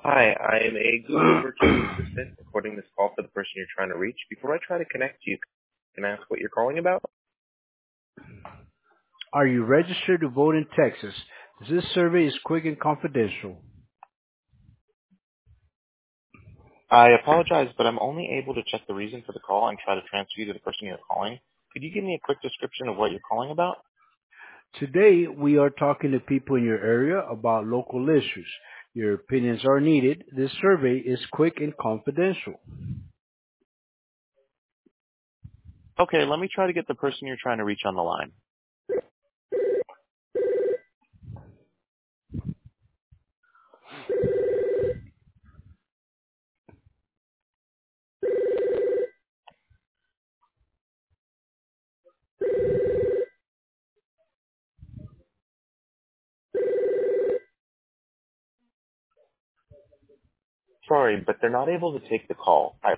Hi, I am a Google virtual assistant recording this call for the person you're trying to reach. Before I try to connect you, can I ask what you're calling about? Are you registered to vote in Texas? This survey is quick and confidential. I apologize, but I'm only able to check the reason for the call and try to transfer you to the person you're calling. Could you give me a quick description of what you're calling about? Today, we are talking to people in your area about local issues. Your opinions are needed. This survey is quick and confidential. Okay, let me try to get the person you're trying to reach on the line. Sorry, but they're not able to take the call. I